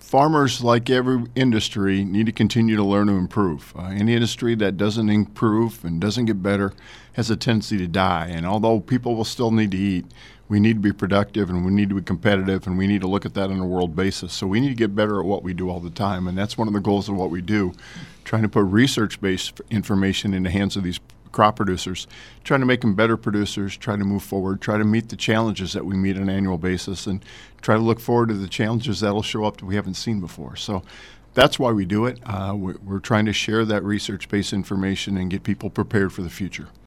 farmers, like every industry, need to continue to learn to improve. Any industry that doesn't improve and doesn't get better has a tendency to die. And although people will still need to eat, we need to be productive and we need to be competitive, and we need to look at that on a world basis. So we need to get better at what we do all the time, and that's one of the goals of what we do, trying to put research-based information in the hands of these crop producers, trying to make them better producers, try to move forward, try to meet the challenges that we meet on an annual basis, and try to look forward to the challenges that will show up that we haven't seen before. So that's why we do it. We're trying to share that research-based information and get people prepared for the future.